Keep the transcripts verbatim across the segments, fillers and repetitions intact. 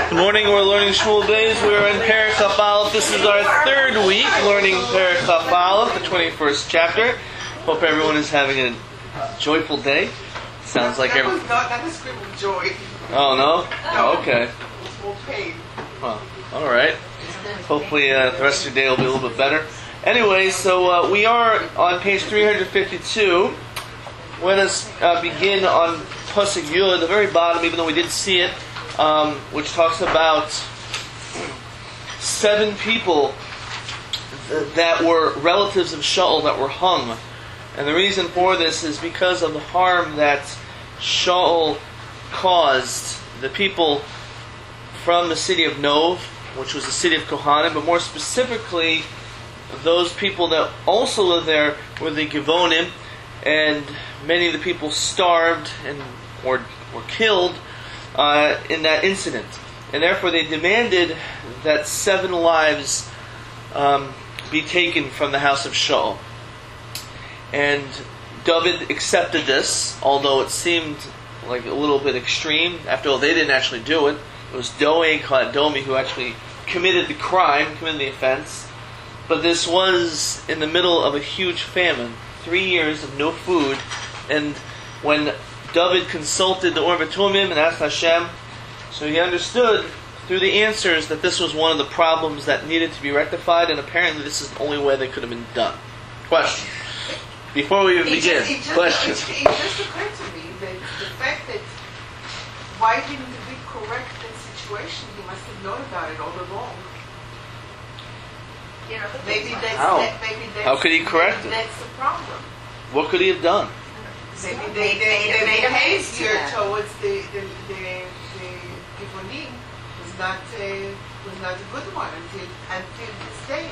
Good morning, we're learning Shmuel Days. We're in Perek Chaf Aleph. This is our third week learning Perek Chaf Aleph, the twenty-first chapter. Hope everyone is having a joyful day. Sounds like that every... was not, not a scream of joy. Oh, no? No. Oh, okay. It was more pain. Well, alright. Hopefully uh, the rest of your day will be a little bit better. Anyway, so uh, we are on page three hundred fifty-two. Let us uh, begin on Pasuk Yud, the very bottom, even though we didn't see it, um, which talks about seven people th- that were relatives of Shaul that were hung. And the reason for this is because of the harm that Shaul caused the people from the city of Nov, which was the city of Kohanim, but more specifically, those people that also lived there were the Givonim, and many of the people starved and or were killed uh, in that incident. And therefore they demanded that seven lives um, be taken from the house of Shaul. And David accepted this, although it seemed like a little bit extreme. After all, they didn't actually do it. It was Doeg HaDomi who actually committed the crime, committed the offense. But this was in the middle of a huge famine. Three years of no food. And when David consulted the Or V'Tumim and asked Hashem, so he understood through the answers that this was one of the problems that needed to be rectified, and apparently this is the only way they could have been done. Question. Before we even It begin, just, it just, question. It, it just occurred to me that the fact that why didn't David correct that situation? He must have known about it all along. You know, maybe that's How? that, maybe that's, How could he correct it? That's the problem. What could he have done? Maybe They- they, they, they made a behavior mistake. towards the the the, the Givonim was not uh, was not a good one until until this day.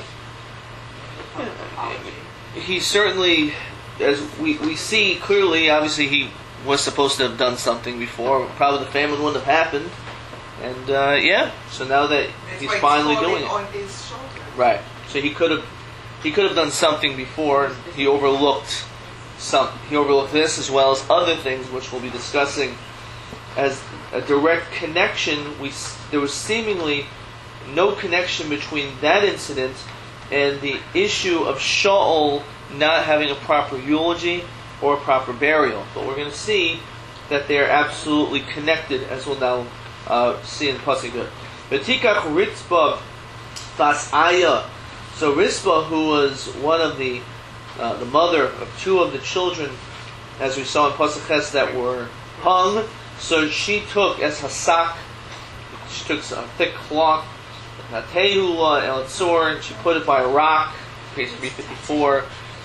He certainly, as we, we see clearly, obviously he was supposed to have done something before. Probably the famine wouldn't have happened. And uh, yeah, so now that That's he's why it's finally falling doing it. on his shoulder. Right. So he could have he could have done something before, and he overlooked some he overlooked this as well as other things which we'll be discussing as a direct connection. We there was seemingly no connection between that incident and the issue of Shaul not having a proper eulogy or a proper burial. But we're going to see that they are absolutely connected, as we'll now uh, see in Pasuk Yud. V'tikach Ritzbah Fas Aya. So Rizpah, who was one of the uh, the mother of two of the children, as we saw in Pasuk Ches, that were hung, so she took as hasak, she took a thick cloth, Hatehula El Tzor, and she put it by a rock, page three fifty-four,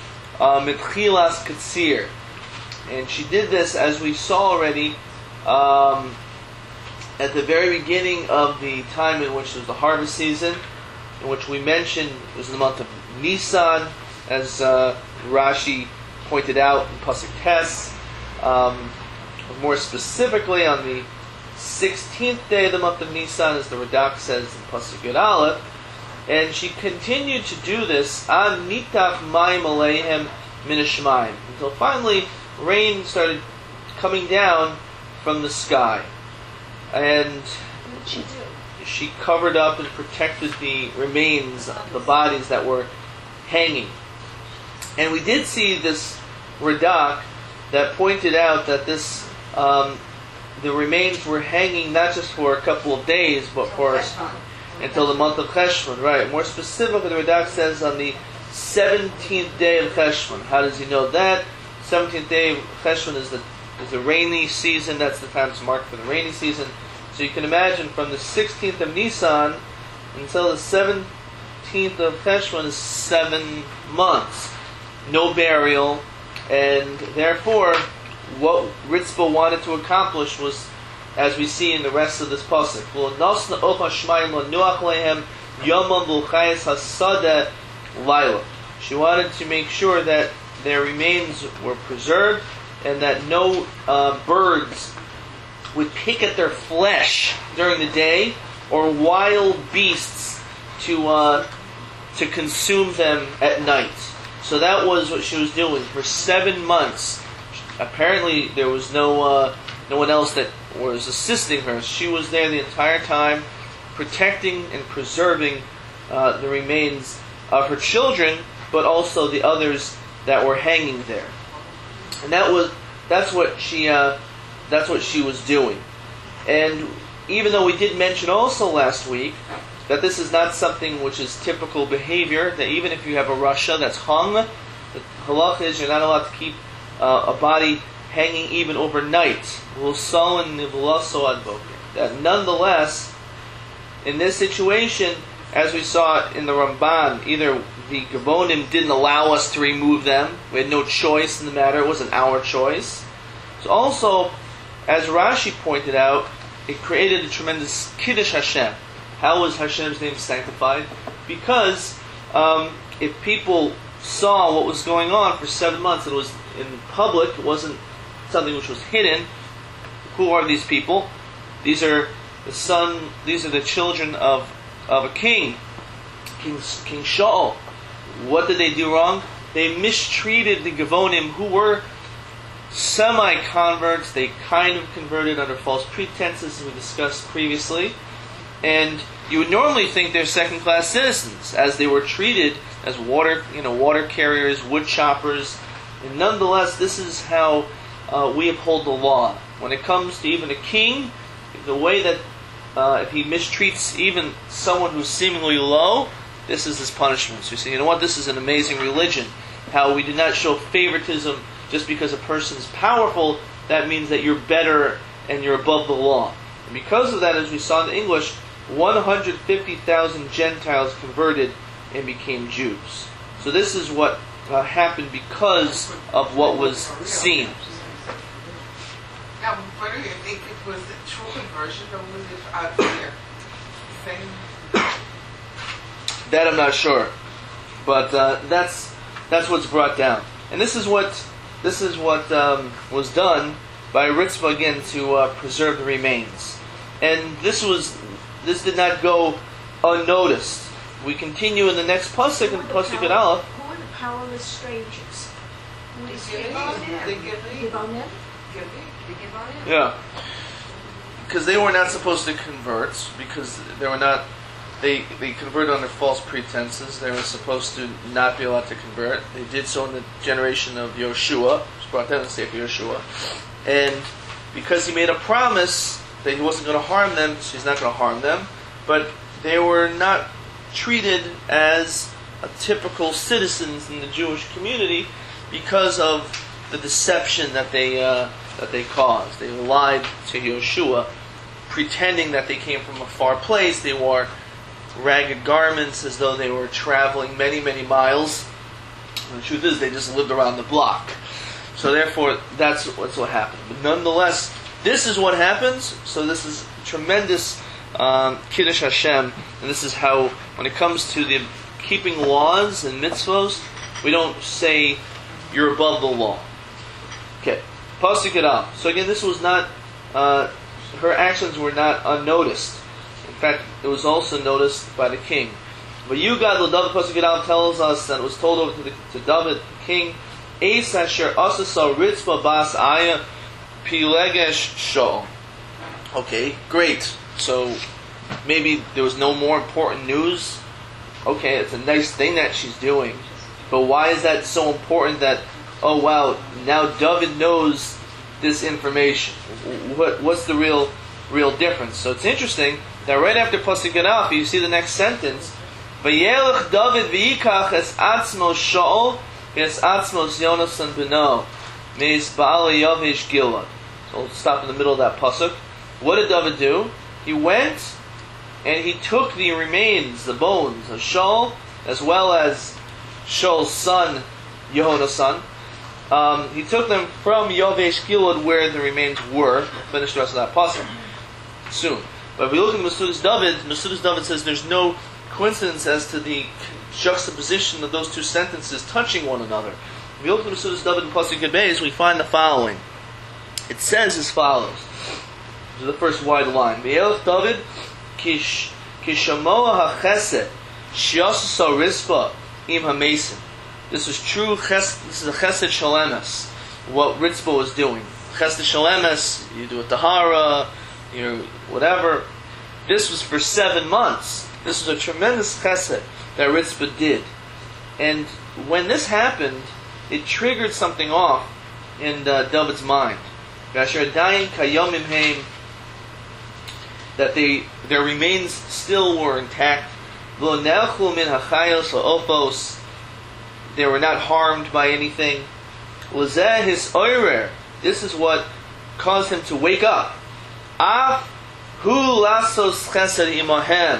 Mitchilas Katsir. And she did this, as we saw already, um, at the very beginning of the time in which was the harvest season, in which we mentioned it was the month of Nisan, as uh, Rashi pointed out in Pasuk Tes. Um, more specifically, on the sixteenth day of the month of Nisan, as the Radak says in Pasuk Yud Aleph, and she continued to do this on Nitach Mayim Aleihem Min Hashmayim, until finally rain started coming down from the sky, and What did she do? she covered up and protected the remains, the bodies that were hanging. And we did see this Radak that pointed out that this um, the remains were hanging not just for a couple of days, but for until the month of Cheshvan. Right. More specifically, the Radak says on the seventeenth day of Cheshvan. How does he know that? seventeenth day of Cheshvan is the is the rainy season. That's the time to mark for the rainy season. So you can imagine from the sixteenth of Nisan until the seventeenth of Cheshvan is seven months. No burial, and therefore what Ritzbah wanted to accomplish was, as we see in the rest of this pasuk, she wanted to make sure that their remains were preserved and that no uh, birds would pick at their flesh during the day, or wild beasts to uh, to consume them at night. So that was what she was doing for seven months. Apparently, there was no uh, no one else that was assisting her. She was there the entire time, protecting and preserving uh, the remains of her children, but also the others that were hanging there. And that was that's what she uh, that's what she was doing. And even though we did mention also last week that this is not something which is typical behavior, that even if you have a rasha that's hung, the halacha is you're not allowed to keep uh, a body hanging even overnight. That nonetheless, in this situation, as we saw in the Ramban, either the Gavonim didn't allow us to remove them, we had no choice in the matter, it wasn't our choice. So also, as Rashi pointed out, it created a tremendous Kiddush Hashem. How was Hashem's name sanctified? Because um, if people saw what was going on for seven months, it was in public, it wasn't something which was hidden. Who are these people? These are the son, these are the children of, of a king, King, King Shaul. What did they do wrong? They mistreated the Gavonim, who were semi-converts. They kind of converted under false pretenses, as we discussed previously. And you would normally think they're second-class citizens, as they were treated as water, you know, water carriers, wood choppers. And nonetheless, this is how uh, we uphold the law. When it comes to even a king, the way that uh, if he mistreats even someone who's seemingly low, this is his punishment. So you say, you know what, this is an amazing religion. How we do not show favoritism just because a person is powerful. That means that you're better and you're above the law. And because of that, as we saw in the English, one hundred fifty thousand Gentiles converted and became Jews. So this is what uh, happened because of what was seen. Now, whether you think it was a true conversion or was it out there? Same. That I'm not sure, but uh, that's that's what's brought down, and this is what this is what um, was done by Ritzvah again to uh, preserve the remains, and this was this did not go unnoticed. We continue in the next pasuk, in pasuk at Aleph. Who are the powerless strangers? Who is The Givim. Givonim? Yeah, because they were not supposed to convert, because they were not. They they converted under false pretenses. They were supposed to not be allowed to convert. They did so in the generation of Yoshua, which brought down the Sefer Yoshua. And because he made a promise that he wasn't going to harm them, so he's not going to harm them. But they were not treated as a typical citizens in the Jewish community because of the deception that they uh, that they caused. They lied to Yoshua, pretending that they came from a far place. They wore ragged garments as though they were traveling many, many miles. And the truth is, they just lived around the block. So therefore, that's what's what happened. But nonetheless, this is what happens. So this is tremendous um, Kiddush Hashem, and this is how, when it comes to the keeping laws and mitzvos, we don't say you're above the law. Okay, pasuk it out. So again, this was not. Uh, her actions were not unnoticed. In fact, it was also noticed by the king. But you, God, the David pasuk it out tells us that it was told over to, the, to David, the king, Eis asher asasa ritzvah bas aya pilegesh shol. Okay, great. So maybe there was no more important news. Okay, it's a nice thing that she's doing. But why is that so important that, oh wow, now David knows this information? What What's the real real difference? So it's interesting that right after pasuk Alef, you see the next sentence, Vayelech David v'yikach es atzmo Shaul es atzmos Yonasan beno meis Baal Yavish Gilad. So we'll stop in the middle of that pasuk. What did David do? He went and he took the remains, the bones of Shaul, as well as Shaul's son Yehonasan. Um, he took them from Yavish Gilad, where the remains were. We'll finish the rest of that pasuk soon. But if we look at Masudas David, Masudas David says there's no coincidence as to the juxtaposition of those two sentences touching one another. If we look at Masudas David and pasuk Beis, we find the following. It says as follows. This is the first wide line. V'elech David kish kishamoa hachesed shiasasa rispa im hamesim. This is true. Ches, this is a chesed shalemes. What Ritzvah was doing. Chesed shalemes. You do a tahara. You whatever. this was for seven months. This was a tremendous chesed that Ritzpah did. And when this happened, it triggered something off in uh, David's mind. That they, their remains still were intact. They were not harmed by anything. This is what caused him to wake up. Af hu lasos chesed imahem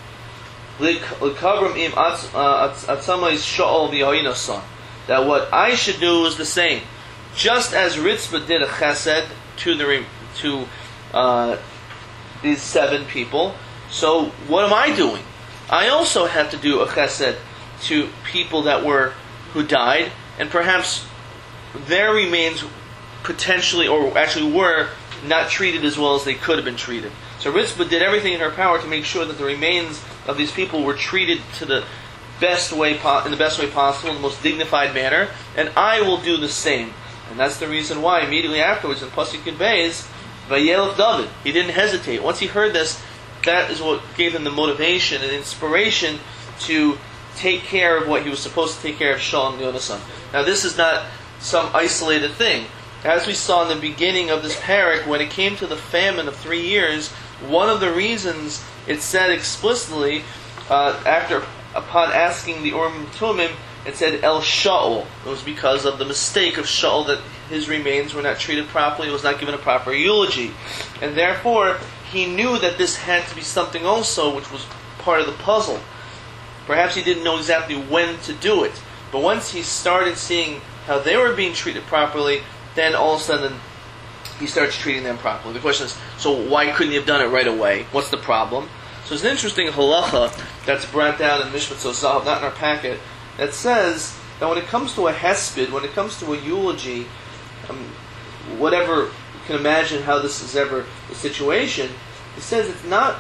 likavrim im atzamais sha'ol v'yoinason. That what I should do is the same. Just as Ritzpah did a chesed to the to uh, these seven people, so what am I doing? I also have to do a chesed to people that were who died, and perhaps their remains potentially, or actually were, not treated as well as they could have been treated. So Ritzpah did everything in her power to make sure that the remains of these people were treated to the best way po- in the best way possible, in the most dignified manner, and I will do the same. And that's the reason why immediately afterwards in Pasuk Yud Beis, Vayelech David, he didn't hesitate. Once he heard this, that is what gave him the motivation and inspiration to take care of what he was supposed to take care of, Shaul and Yonasan. Now this is not some isolated thing. As we saw in the beginning of this parak, when it came to the famine of three years, one of the reasons it said explicitly, uh, after upon asking the Urim Tumim, it said El Shaul. It was because of the mistake of Shaul that his remains were not treated properly, he was not given a proper eulogy. And therefore, he knew that this had to be something also which was part of the puzzle. Perhaps he didn't know exactly when to do it. But once he started seeing how they were being treated properly, then all of a sudden he starts treating them properly. The question is, so why couldn't he have done it right away? What's the problem? So it's an interesting halacha that's brought down in Mishpat Zahav, not in our packet, that says that when it comes to a hesped, when it comes to a eulogy, um, whatever you can imagine how this is ever the situation, it says it's not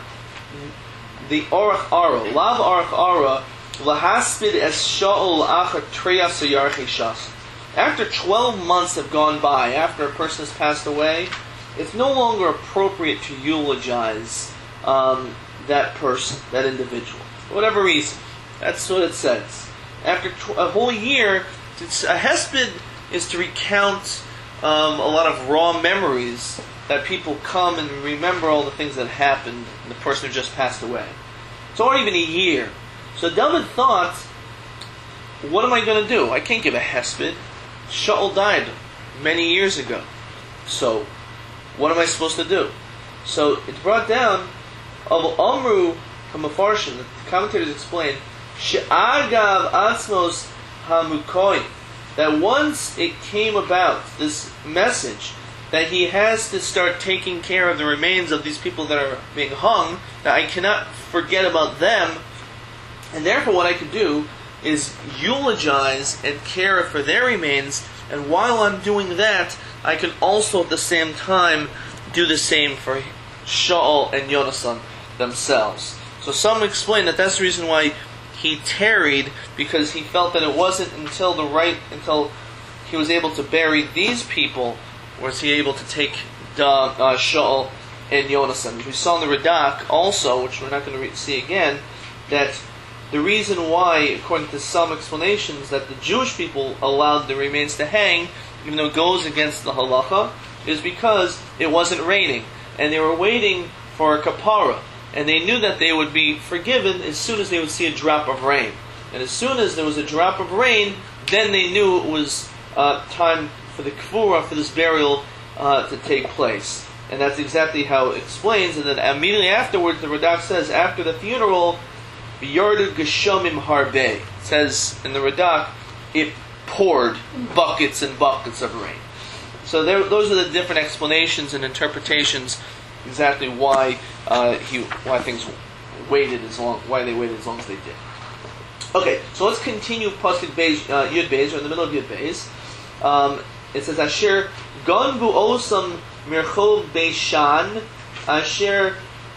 the orach ara, lav orach ara, lahaspid es sha'ol achar treyas yarchi shas. After twelve months have gone by, after a person has passed away, it's no longer appropriate to eulogize um, that person, that individual, for whatever reason. That's what it says. After tw- a whole year, it's, a hesped is to recount um, a lot of raw memories that people come and remember all the things that happened in the person who just passed away. It's already been a year. So David thought, what am I going to do? I can't give a hesped. Shaul died many years ago. So, what am I supposed to do? So, it's brought down, of Amru HaMafarshim, the commentators explain, She'agav Atzmos HaMukoi, that once it came about, this message, that he has to start taking care of the remains of these people that are being hung, that I cannot forget about them, and therefore what I can do is eulogize and care for their remains, and while I'm doing that, I can also at the same time do the same for Shaul and Yonasan themselves. So some explain that that's the reason why he tarried, because he felt that it wasn't until the right, until he was able to bury these people, was he able to take the, uh, Shaul and Yonasan. We saw in the Radak also, which we're not going to re- see again, that the reason why, according to some explanations, that the Jewish people allowed the remains to hang, even though it goes against the halacha, is because it wasn't raining, and they were waiting for a kapara, and they knew that they would be forgiven as soon as they would see a drop of rain. And as soon as there was a drop of rain, then they knew it was uh, time for the kfura, for this burial, uh, to take place. And that's exactly how it explains. And then immediately afterwards, the Radak says, after the funeral, Yardu Geshomim Harbe. It says in the Radak, it poured buckets and buckets of rain. So there, those are the different explanations and interpretations, exactly why uh, he, why things waited as long, why they waited as long as they did. Okay, so let's continue Pasuk Beis, uh, Yud Beis, or in the middle of Yud Beis. Um, it says, Asher Gonbu Osam Mirchov Beishan, Asher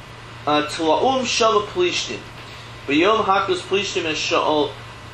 Tlaum Shama Plishtim. B'yom Hakus Plishtim and Shaul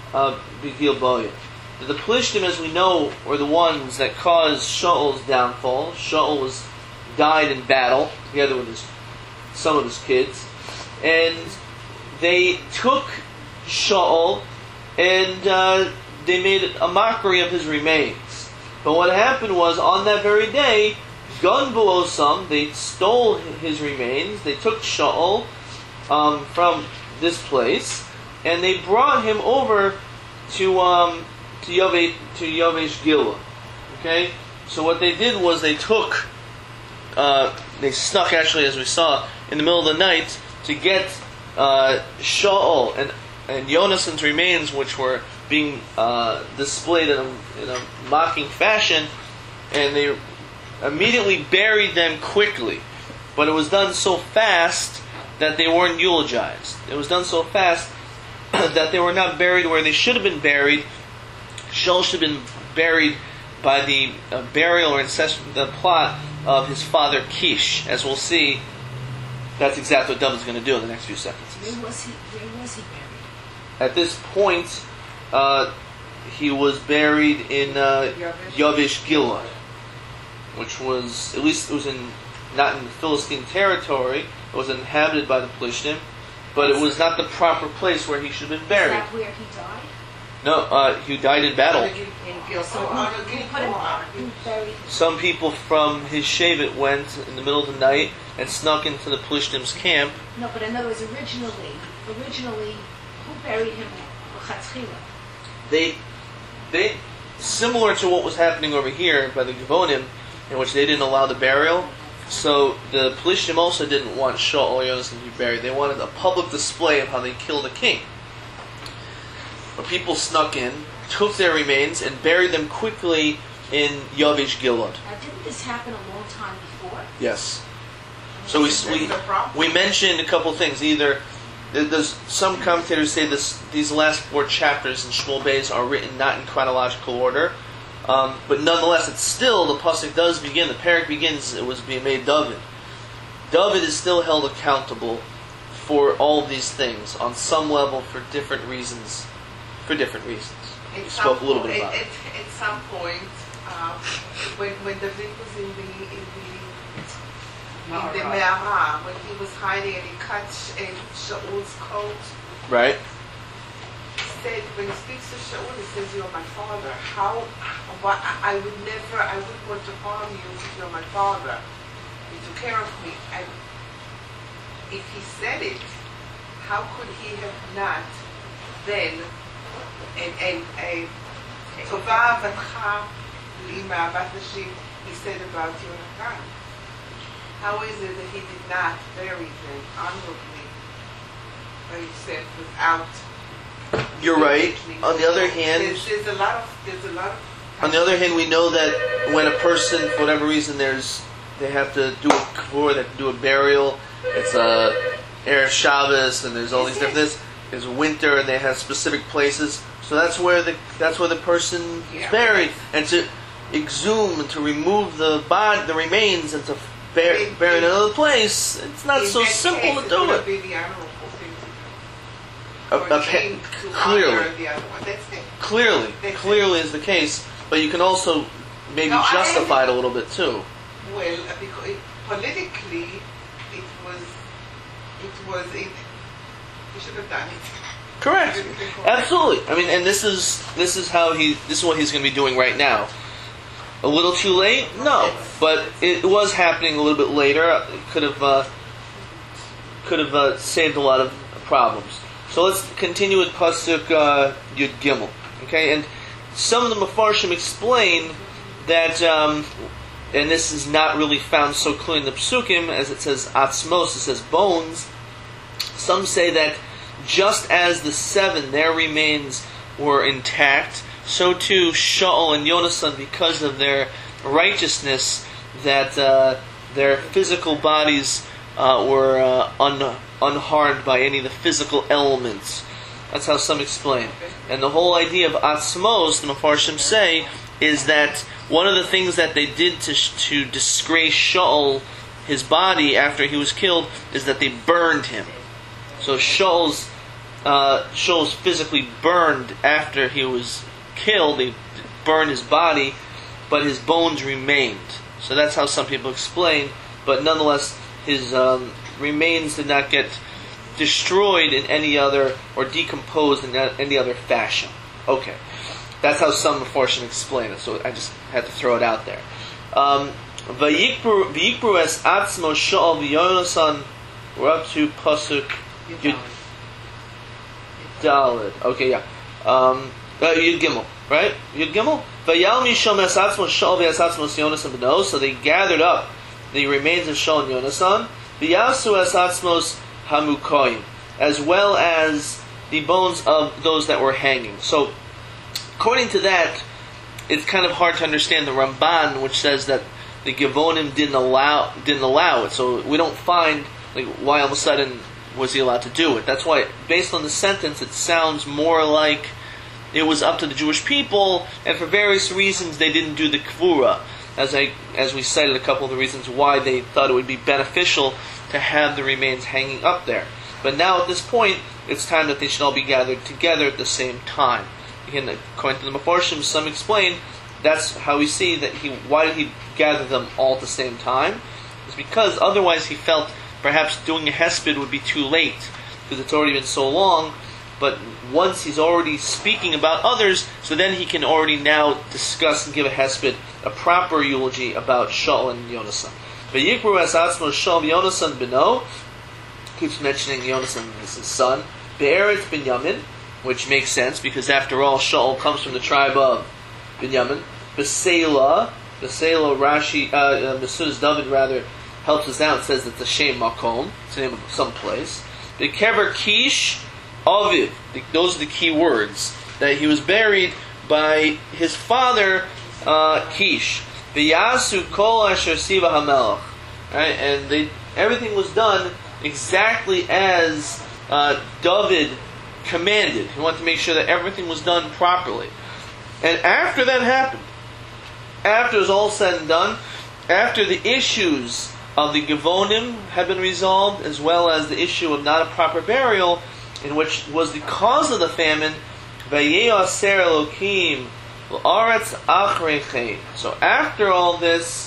B'Gilboa. The Plishtim, as we know, were the ones that caused Shaul's downfall. Shaul was died in battle together with his, some of his kids. and they took Shaul and uh, they made a mockery of his remains. But what happened was, on that very day, Gunbu Osam, they stole his remains, they took Shaul um, from this place, and they brought him over to um, to Yavesh to Yavesh Gilgal. Okay, so what they did was they took, uh, they snuck actually, as we saw, in the middle of the night to get uh, Shaul and and Jonason's remains, which were being uh, displayed in a, in a mocking fashion, and they immediately buried them quickly. But it was done so fast that they weren't eulogized. It was done so fast that they were not buried where they should have been buried. Shaul should have been buried by the uh, burial or ancestral the plot of his father Kish. As we'll see, that's exactly what David is going to do in the next few sentences. Where was he? Where was he buried? At this point, uh, he was buried in uh, Yavesh Gilgal, which was, at least it was in, not in Philistine territory. It was inhabited by the Plishtim, but it was not the proper place where he should have been buried. Is that where he died? No, uh, he died in battle. So who who put him who buried him? Some people from his Shevet went in the middle of the night and snuck into the Plishtim's camp. No, but in other words, originally, originally, who buried him at Chatzchila? They, they, similar to what was happening over here by the Givonim, in which they didn't allow the burial. So the Plishtim also didn't want Shaul or Yonason to be buried. They wanted a public display of how they killed a king. But people snuck in, took their remains, and buried them quickly in Yavesh Gilgal. Now, didn't this happen a long time before? Yes. So we we, we mentioned a couple things. Either there's some commentators say this these last four chapters in Shmuel Beis are written not in chronological order, um, but nonetheless, it's still the pasuk does begin. The parak begins. It was being made David. David is still held accountable for all of these things on some level for different reasons. For different reasons. At We spoke a little some bit po- about at, it. at, at some point, uh, when when David was in the in the in the Me'ara, when he was hiding and he cut Sh- uh, Shaul's coat, Right? he said, when he speaks to Shaul, he says, "You're my father. How? What? I I would never. I wouldn't want to harm you if you're my father. You took care of me." And if he said it, how could he have not then? And and a Tova Vatcha Lima Vatashim, he said about Yonatan. How is it that he did not bury them honorably, like you said, without? You're right. On the other hand, there's, there's a lot of there's a lot of. on the other hand, we know that when a person, for whatever reason, there's they have to do a kavur, they have to do a burial. It's a Erev Shabbos, and there's all these different things. There's winter, and they have specific places. So that's where the that's where the person Yeah. is buried, and to exhume and to remove the body, the remains, and to bury, In- bury in in- another place. It's not in so that simple case, to do would it. be the honorable thing A- to do. Or a- king to clearly. honor the other one. That's it. Clearly, That's clearly is the case, but you can also maybe No, I- justify it a little bit too. Well, uh, because it, politically, it was, it was, it, he should have done it. Correct. Absolutely. I mean, and this is this is how he this is what he's going to be doing right now. A little too late? No, but it was happening a little bit later. It could have uh, could have uh, saved a lot of problems. So let's continue with pasuk uh, Yud Gimel. Okay, and some of the Mefarshim explain that, um, and this is not really found so clear in the Psukim, as it says atzmos, it says bones. Some say that just as the seven, their remains were intact, so too Shaul and Yonasan, because of their righteousness, that uh, their physical bodies uh, were uh, un- unharmed by any of the physical elements. That's how some explain. And the whole idea of atzmos, the Mefarshim say, is that one of the things that they did to to disgrace Shaul, his body, after he was killed, is that they burned him. So Shaul's uh, Shaul's physically burned after he was killed. They burned his body, but his bones remained. So that's how some people explain. But nonetheless, his um, remains did not get destroyed in any other, or decomposed in any other fashion. Okay. That's how some Mefarshim explain it, so I just had to throw it out there. Um, V'yikbru es atzmo Shaul v'Yonasan. We're up to Pasuk Yud Daled. Okay, yeah. Um, uh, Yud Gimel, right? Yud Gimel? V'yal misham es atzmo Shaul v'es atzmos Yonasan b'no. So they gathered up the remains of Shaul and Yonasan. V'yasu es atzmos hamukoyim, as well as the bones of those that were hanging. So, according to that, it's kind of hard to understand the Ramban, which says that the Givonim didn't allow didn't allow it. So we don't find like why all of a sudden was he allowed to do it. That's why, based on the sentence, it sounds more like it was up to the Jewish people, and for various reasons they didn't do the Kvura. As I as we cited a couple of the reasons why they thought it would be beneficial to have the remains hanging up there. But now at this point, it's time that they should all be gathered together at the same time. Again, according to the Mefarshim, some explain that's how we see that he. Why did he gather them all at the same time? It's because otherwise he felt perhaps doing a hesped would be too late, because it's already been so long. But once he's already speaking about others, so then he can already now discuss and give a hesped, a proper eulogy about Shaul and Yonasan. But Yikbru es atzmo Shaul Yonasan b'no, keeps mentioning Yonasan as his son. Be'eretz Binyamin, which makes sense because after all, Shaul comes from the tribe of Binyamin. Besela, Besela Rashi, uh, Mesudas David rather helps us out. Says it's a Shem Makom, it's the name of some place. The Kever Kish Aviv, those are the key words, that he was buried by his father uh, Kish. V'yasu kol asher siva hamelach, right? And they everything was done exactly as uh, David commanded. He wanted to make sure that everything was done properly. And after that happened, after it was all said and done, after the issues of the Givonim had been resolved, as well as the issue of not a proper burial, in which was the cause of the famine, Vayeaser Elokim l'Aretz Achreichein. So after all this,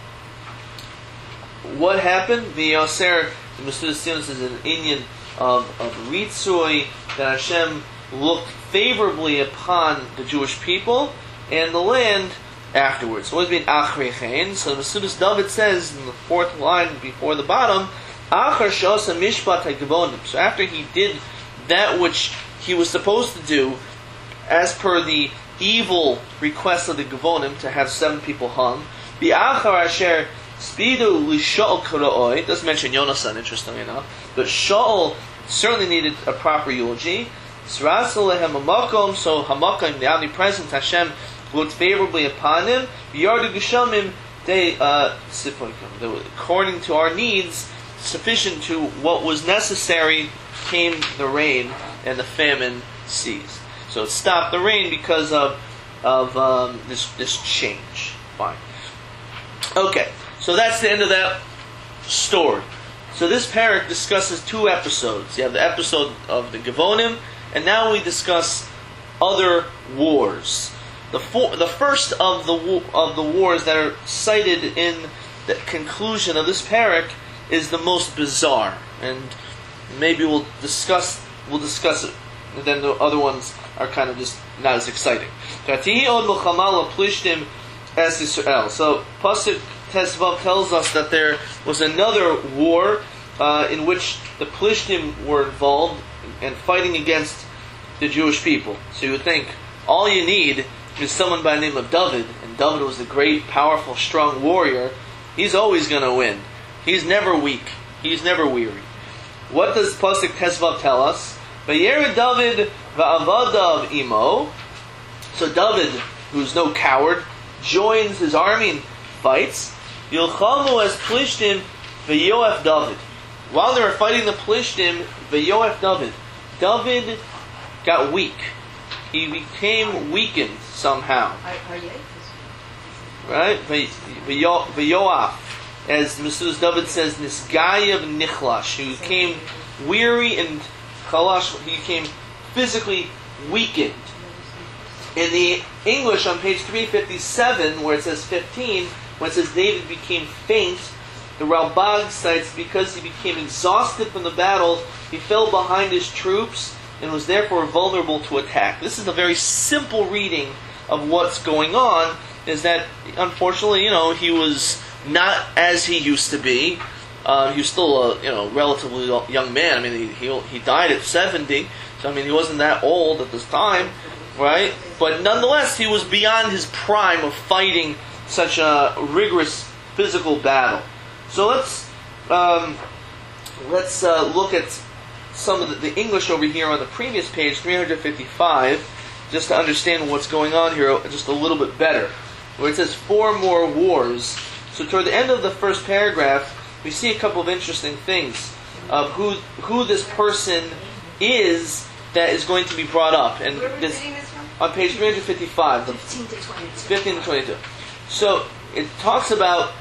what happened? Vayeaser, the Mesudas Tzionis is an Inyan of, of Ritzui, that Hashem looked favorably upon the Jewish people and the land afterwards. So what does it mean, Achreichein? So the Mesudas David says in the fourth line before the bottom, Achar Shosa Mishpat HaGivonim. So after he did that which he was supposed to do, as per the evil request of the Givonim, to have seven people hung, Bi'achar Asher Spidu L'Shaul Karaoi, doesn't mention Yonasan, interestingly enough, but Shaul certainly needed a proper eulogy. S'rasel lehem hamakom, so hamakom, the omnipresent Hashem, looked favorably upon him. V'yardu geshamim, they, uh, according to our needs, sufficient to what was necessary, came the rain, and the famine ceased. So it stopped the rain because of of um, this this change. Fine. Okay, so that's the end of that story. So this parak discusses two episodes. You have the episode of the Givonim, and now we discuss other wars. The for, the first of the of the wars that are cited in the conclusion of this parak is the most bizarre, and maybe we'll discuss we'll discuss it. And then the other ones are kind of just not as exciting. So Pasuk Tesvav tells us that there was another war uh, in which the Plishtim were involved and fighting against the Jewish people. So you would think all you need is someone by the name of David, and David was a great, powerful, strong warrior. He's always going to win. He's never weak. He's never weary. What does Pasuk Tesvav tell us? Vayered David va'avadav imo. So David, who's no coward, joins his army and fights. Yilchamu as Plishtim v'yoef David. While they were fighting the Plishtim, v'yoef David. David got weak. He became weakened somehow. Right? V'yoaf. As Mesudas David says, Nisgayev Nichlash. He became weary and chalash. He became physically weakened. In the English on page three fifty-seven, where it says fifteen, when it says David became faint, the Ralbag cites, because he became exhausted from the battle, he fell behind his troops and was therefore vulnerable to attack. This is a very simple reading of what's going on, is that unfortunately, you know, he was not as he used to be. Uh, he was still a, you know, relatively young man. I mean, he, he he died at seventy, so I mean, he wasn't that old at this time, right? But nonetheless, he was beyond his prime of fighting such a rigorous physical battle. So let's um, let's uh, look at some of the, the English over here on the previous page, three fifty-five, just to understand what's going on here just a little bit better. Where it says four more wars. So toward the end of the first paragraph, we see a couple of interesting things of who who this person is that is going to be brought up. And Where are we this reading this from? on page three fifty-five, the fifteen to twenty-two. fifteen to twenty-two. So it talks about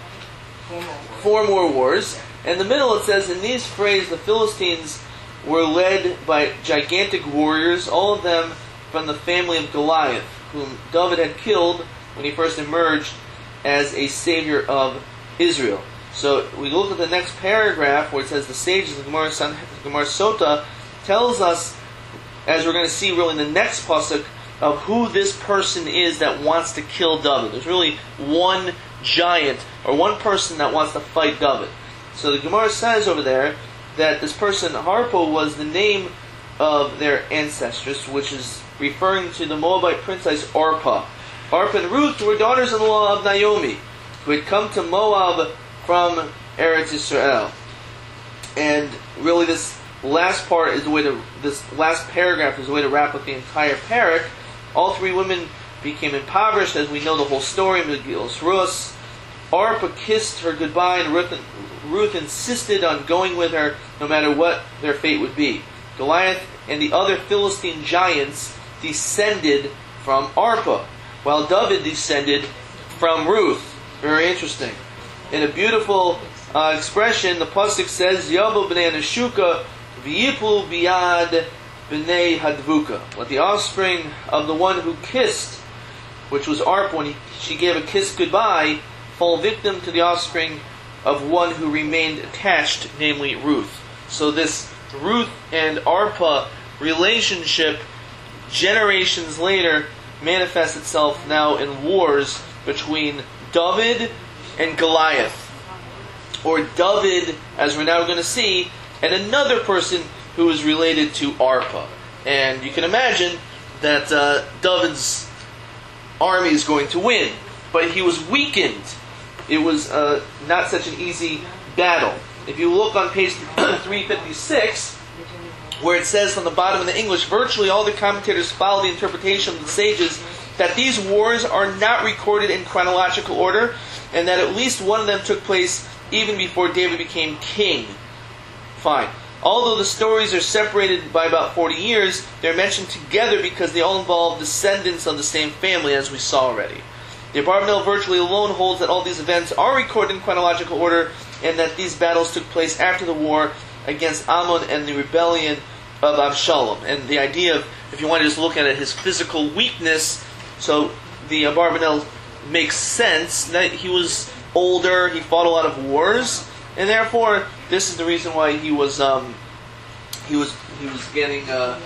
four more wars. In the middle it says, in these phrases, the Philistines were led by gigantic warriors, all of them from the family of Goliath, whom David had killed when he first emerged as a savior of Israel. So we look at the next paragraph where it says the sages of Gemara, San, Gemara Sota tells us, as we're going to see really in the next pasuk, of who this person is that wants to kill David. There's really one giant or one person that wants to fight David. So the Gemara says over there that this person, Harpo, was the name of their ancestress, which is referring to the Moabite princess Orpah. Orpah and Ruth were daughters-in-law of Naomi, who had come to Moab from Eretz Yisrael. And really this last part is the way to, this last paragraph is the way to wrap up the entire parak. All three women became impoverished, as we know the whole story, Megillas Rus. Orpah kissed her goodbye, and Ruth, Ruth insisted on going with her no matter what their fate would be. Goliath and the other Philistine giants descended from Orpah, while David descended from Ruth. Very interesting. In a beautiful uh, expression, the pasuk says, Yabu b'nei Neshuka v'yiplu biyad b'nei hadvuka. Let the offspring of the one who kissed, which was Orpah, when he, she gave a kiss goodbye, fall victim to the offspring of one who remained attached, namely Ruth. So this Ruth and Orpah relationship, generations later, manifests itself now in wars between David and Goliath, or David, as we're now going to see, and another person who is related to Orpah. And you can imagine that uh, David's army is going to win, but he was weakened. It was uh, not such an easy battle. If you look on page three fifty-six, where it says from the bottom in the English, virtually all the commentators follow the interpretation of the sages that these wars are not recorded in chronological order, and that at least one of them took place even before David became king. Fine. Although the stories are separated by about forty years, they're mentioned together because they all involve descendants of the same family, as we saw already. The Abarbanel virtually alone holds that all these events are recorded in chronological order, and that these battles took place after the war against Ammon and the rebellion of Avshalom. And the idea of, if you want to just look at it, his physical weakness, so the Abarbanel makes sense that he was older, he fought a lot of wars, and therefore this is the reason why he was um, he was he was getting uh,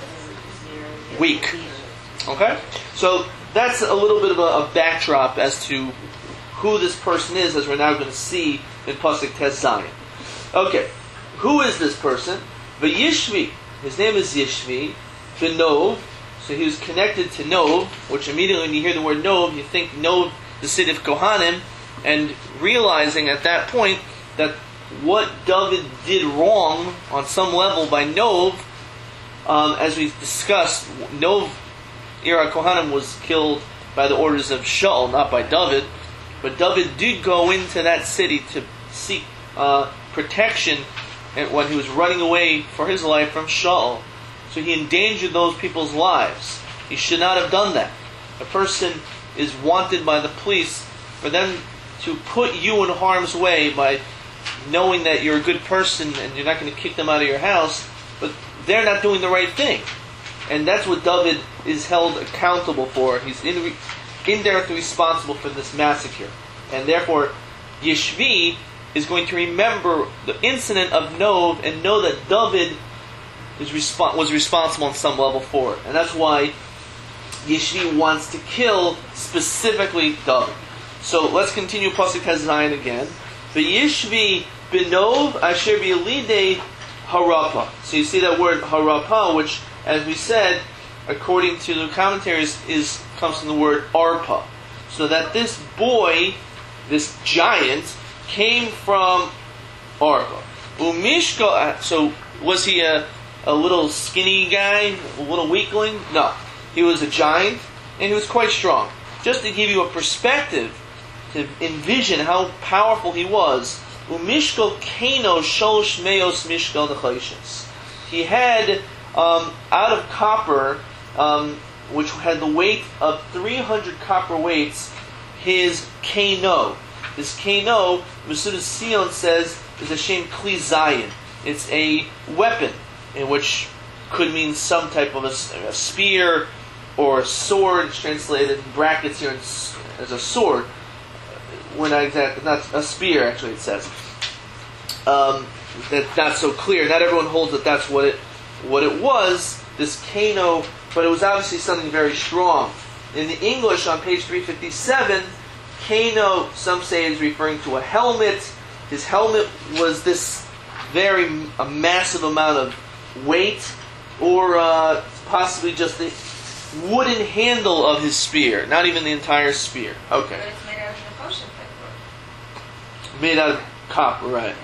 weak. Okay, so that's a little bit of a, a backdrop as to who this person is, as we're now going to see in Pasuk Tes Zayin. Okay, who is this person? V'Yishvi. His name is Yishvi. V'Nov. So he was connected to Nov, which immediately when you hear the word Nov, you think Nov, the city of Kohanim, and realizing at that point that what David did wrong on some level by Nov, um, as we've discussed, Nov, Ira Kohanim, was killed by the orders of Shaul, not by David, but David did go into that city to seek uh, protection and when he was running away for his life from Shaul. So he endangered those people's lives. He should not have done that. A person is wanted by the police for them to put you in harm's way by knowing that you're a good person and you're not going to kick them out of your house, but they're not doing the right thing. And that's what David is held accountable for. He's in, indirectly responsible for this massacre. And therefore, Yishvi is going to remember the incident of Nov and know that David is respo- was responsible on some level for it. And that's why Yishvi wants to kill specifically David. So let's continue Pasuk Hazayin again. V'yishvi benov asher b'yalidei harapa. So you see that word harapa, which, as we said, according to the commentaries, is comes from the word arpa. So that this boy, this giant, came from Arpa. Umishka. So was he a a little skinny guy, a little weakling? No, he was a giant, and he was quite strong. Just to give you a perspective, to envision how powerful he was. Umishkal keno sholosh meos mishkal dechayshis. He had um, out of copper, um, which had the weight of three hundred copper weights, his keno. This keno, Masuda Sion says, is a shem kli zayin. It's a weapon, in which could mean some type of a, a spear or a sword. It's translated in brackets here as a sword. We're not exactly, not a spear actually it says. Um, that's not so clear. Not everyone holds that that's what it what it was, this keno, but it was obviously something very strong. In the English on page three fifty-seven, keno, some say, is referring to a helmet. His helmet was this very a massive amount of weight, or uh, possibly just the wooden handle of his spear, not even the entire spear. Okay. But it's made out of Negotian paper. Made out of copper, right.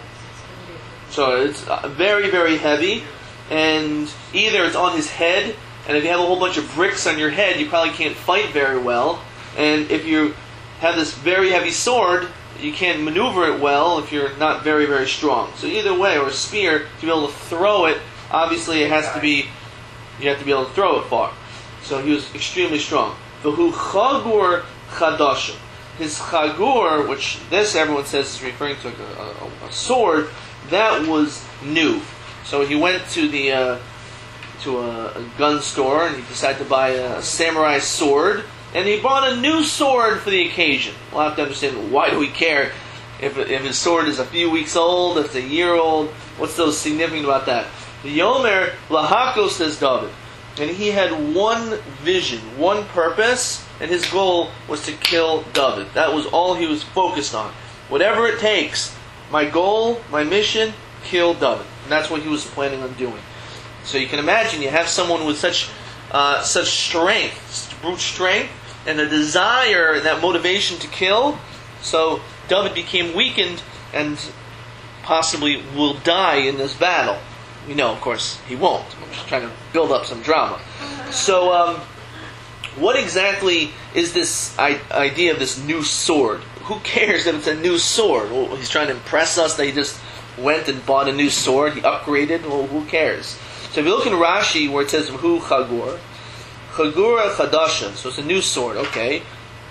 So it's very, very heavy, and either it's on his head, and if you have a whole bunch of bricks on your head, you probably can't fight very well, and if you have this very heavy sword, you can't maneuver it well if you're not very, very strong. So either way, or a spear, to be able to throw it, obviously it has to be, you have to be able to throw it far. So he was extremely strong. V'hu chagur chadashim. His chagur, which this everyone says is referring to a, a, a sword, that was new. So he went to the uh, to a, a gun store and he decided to buy a, a samurai sword, and he bought a new sword for the occasion. We'll have to understand, why do we care if if his sword is a few weeks old, if it's a year old? What's so significant about that? The Yomer Lahako, says David, and he had one vision, one purpose, and his goal was to kill David. That was all he was focused on. Whatever it takes, my goal, my mission, kill David. And that's what he was planning on doing. So you can imagine, you have someone with such uh, such strength, brute strength, and a desire, that motivation to kill. So David became weakened and possibly will die in this battle. We know, of course, he won't. I'm just trying to build up some drama. So, um, what exactly is this I- idea of this new sword? Who cares if it's a new sword? Well, he's trying to impress us that he just went and bought a new sword. He upgraded. Well, who cares? So if you look in Rashi, where it says Hu Chagur, Chagura Chadasha, so it's a new sword. Okay.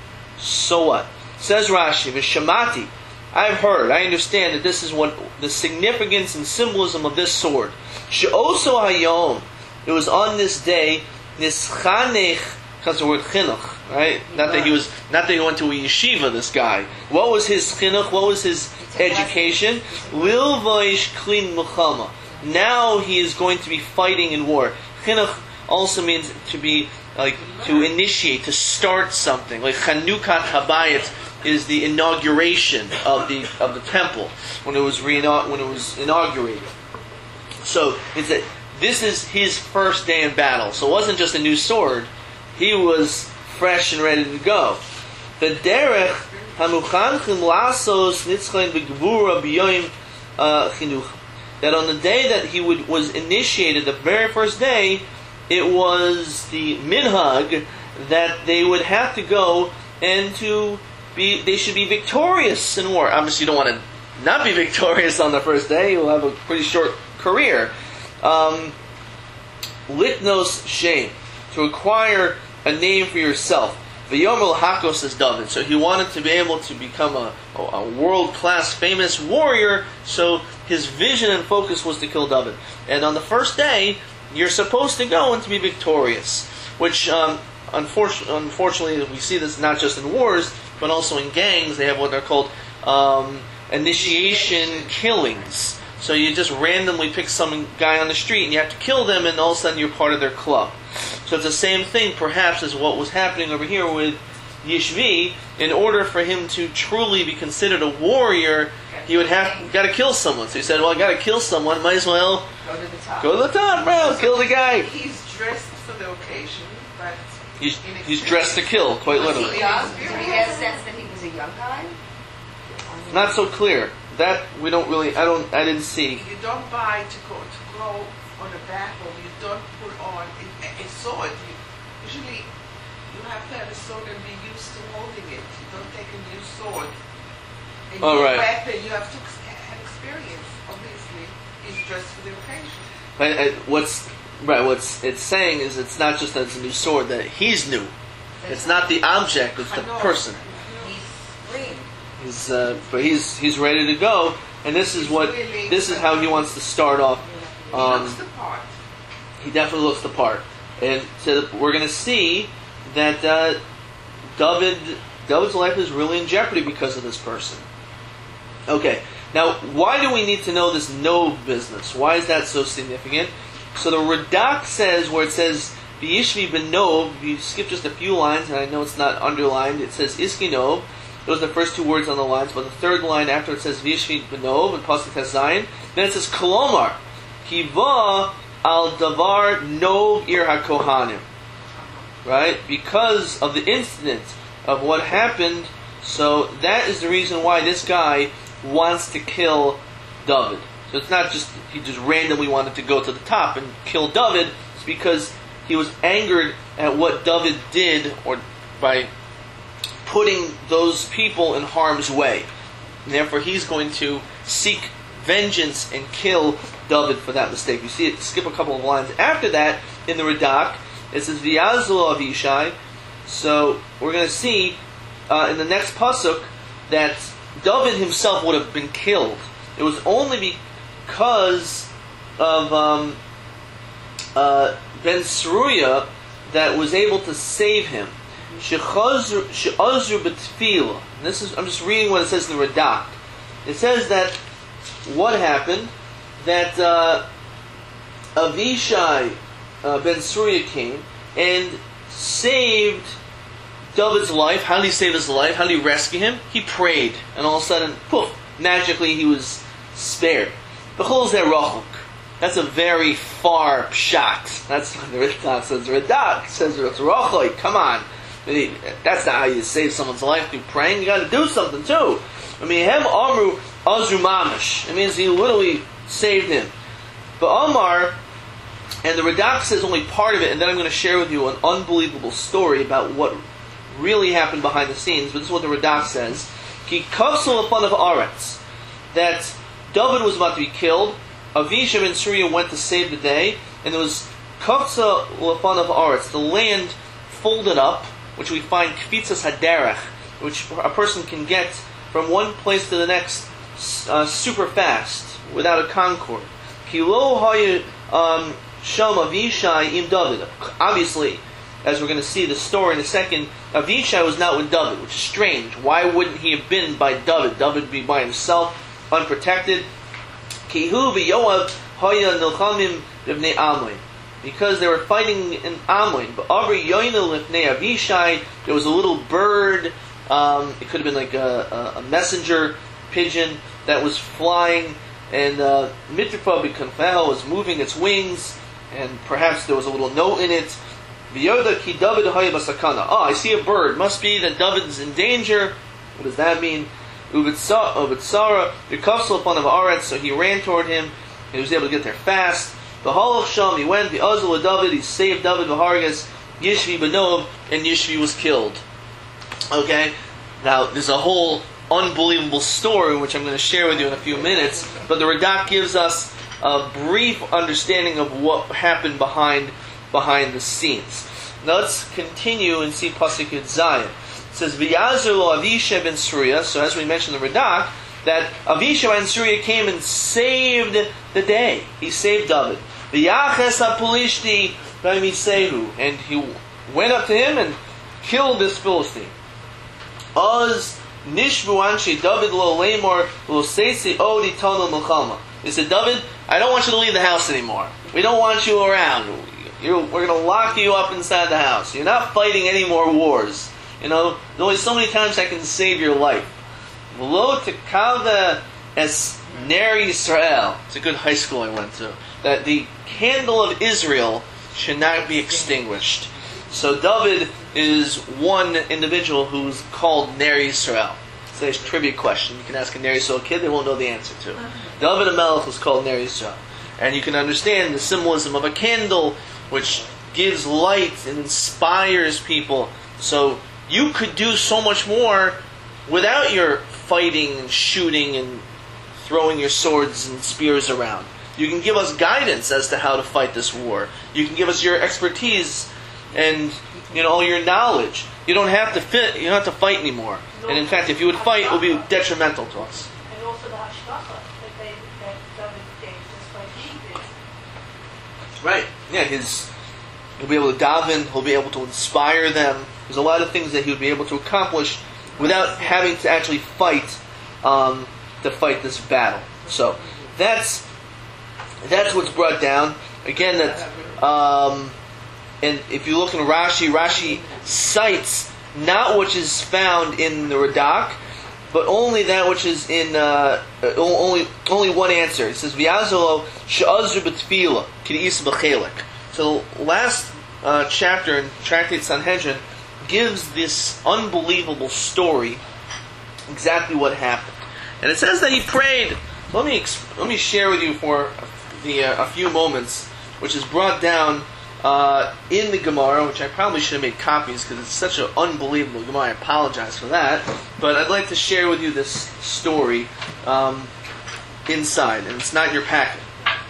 So what? Says Rashi, Vishamati, I've heard, I understand that this is what the significance and symbolism of this sword. She'oso hayom, it was on this day, nischanech, comes the word chinuch, right? Not that he was, not that he went to a yeshiva, this guy. What was his chinuch? What was his education? Lilvaish klin muchama. Now he is going to be fighting in war. Chinuch also means to be, like, to initiate, to start something. Like Chanukat Habayit is the inauguration of the of the temple when it was re- when it was inaugurated. So it's that this is his first day in battle. So it wasn't just a new sword; he was fresh and ready to go. The derech hamuchanchim lasos nitzchain v'gvura b'yoyim chinuch. That on the day that he would was initiated, the very first day, it was the minhag that they would have to go and to be, they should be victorious in war. Obviously, you don't want to not be victorious on the first day. You'll have a pretty short career. Um, Litnos shame, to acquire a name for yourself. V'yomel Hako, says David. So he wanted to be able to become a, a world-class, famous warrior. So his vision and focus was to kill David. And on the first day, you're supposed to go and to be victorious. Which, um, unfortunately, unfortunately, we see this not just in wars, but also in gangs. They have what they're called um, initiation killings. So you just randomly pick some guy on the street and you have to kill them, and all of a sudden you're part of their club. So it's the same thing, perhaps, as what was happening over here with Yishvi. In order for him to truly be considered a warrior, he would have got to kill someone. So he said, "Well, I got to kill someone. Might as well Go to the top. go to the top, bro. Kill the guy." He's dressed for the occasion, but He's he's dressed to kill, quite Was literally. he young? Do we get a sense that he was a young guy? Not so clear. That we don't really. I don't. I didn't see. you don't buy to go to go on a battle. You don't put on a, a sword. You, usually, you have to have a sword and be used to holding it. You don't take a new sword. And Oh, your right. weapon, you have to ex- have experience. Obviously, he's dressed for the occasion. But, uh, what's right? What's it's saying is it's not just that it's a new sword, that he's new. It's not the object; it's the I know. person. He's green. He's, uh, but he's he's ready to go, and this is what this is how he wants to start off. He Um, looks the part. he definitely looks the part, and so we're going to see that uh, David David's life is really in jeopardy because of this person. Okay, now why do we need to know this no business? Why is that so significant? So the Radak says, where it says V'yishvi ben Nov, if you skip just a few lines, and I know it's not underlined, it says Iski Nov. Those are the first two words on the lines, but the third line after it says V'yishvi ben Nov, and Pasuk has Zion, then it says Kolomar, Kiva al davar Nov ir hakohanim. Right? Because of the incident of what happened, so that is the reason why this guy wants to kill David. So it's not just he just randomly wanted to go to the top and kill David. It's because he was angered at what David did, or by putting those people in harm's way. And therefore, he's going to seek vengeance and kill David for that mistake. You see it. Skip a couple of lines after that in the Radak. It says V'yazlo Avishai. So we're going to see uh, in the next pasuk that David himself would have been killed. It was only because of um, uh, Ben Seruya that was able to save him. She'azru b'tefillah. This is I'm just reading what it says in the Radak. It says that what happened that uh, Avishai uh, Ben Seruya came and saved David's life. How did he save his life? How did he rescue him? He prayed, and all of a sudden, poof! Magically, he was spared. B'chol zeh rachok. That's a very far pshat. That's what the Radak says. The Radak says it's rachok. Come on, that's not how you save someone's life through praying. You got to do something too. I mean, hem amru azru mamish. It means he literally saved him. But Omar, and the Radak says only part of it, and then I'm going to share with you an unbelievable story about what really happened behind the scenes. But this is what the Radak says: Ki kavsul upon of aretz, that David was about to be killed. Avishai ben Seruya went to save the day, and there was kavsa upon of aretz, the land folded up, which we find kvitzas haderech, which a person can get from one place to the next uh, super fast without a concord. Ki lo haya um, sham Avishai im David. Obviously, as we're going to see the story in a second, Avishai was not with David, which is strange. Why wouldn't he have been by David? David would be by himself, unprotected. Kihu v'Yoav haya nilchamim b'vnei Ammon, because they were fighting in Ammon. But Avri yoinel lifnei Avishai, there was a little bird. Um, it could have been like a, a, a messenger pigeon that was flying, and Mitrifa b'kanfeho was moving its wings, and perhaps there was a little note in it. V'yoda ki David haya basakana. Oh, I see a bird. Must be that David's in danger. What does that mean? Uvitzara, Yekafsel upon of Aretz, so he ran toward him. He was able to get there fast. The Halach Sham, he went. The Azul of David, he saved David V'Hargas. Yishvi Benov, and Yishvi was killed. Okay, now there's a whole unbelievable story which I'm going to share with you in a few minutes. But the Radak gives us a brief understanding of what happened behind behind the scenes. Now let's continue and see Pasuk Yud Zayin. It says, V'yazur lo Avishai ben Seruya. So as we mentioned in the Radak, that Avishai ben Seruya came and saved the day. He saved David. V'yaches ha'pulishti v'misehu. And he went up to him and killed this Philistine. Oz Nishbu anshe David lo lemor lo seisi odi tonal milchama. He said, David, I don't want you to leave the house anymore. We don't want you around. You're, we're going to lock you up inside the house. You're not fighting any more wars. You know, there's only so many times I can save your life. V'lo tekava es ner Yisrael. It's a good high school I went to. That the candle of Israel should not be extinguished. So David is one individual who's called Ner Yisrael. So there's a trivia question. You can ask a Ner Yisrael kid, they won't know the answer to. David HaMelech was called Ner Yisrael. And you can understand the symbolism of a candle which gives light and inspires people. So you could do so much more without your fighting and shooting and throwing your swords and spears around. You can give us guidance as to how to fight this war. You can give us your expertise and, you know, all your knowledge. You don't have to fit. You don't have to fight anymore. And in fact, if you would fight, it would be detrimental to us. And also the hashgacha that they that David gave, just like he did. Right. Yeah. His. He'll be able to daven. He'll be able to inspire them. There's a lot of things that he would be able to accomplish without having to actually fight. Um, to fight this battle. So that's. That's what's brought down. Again, that, um, and if you look in Rashi, Rashi cites not which is found in the Radak, but only that which is in uh, only only one answer. It says V'yazolo she'azru b'tfila k'di'is b'chelik. So the last uh, chapter in Tractate Sanhedrin gives this unbelievable story, exactly what happened, and it says that he prayed. Let me let me share with you for. The, uh, a few moments, which is brought down uh, in the Gemara, which I probably should have made copies because it's such an unbelievable Gemara. I apologize for that, but I'd like to share with you this story um, inside, and it's not your packet.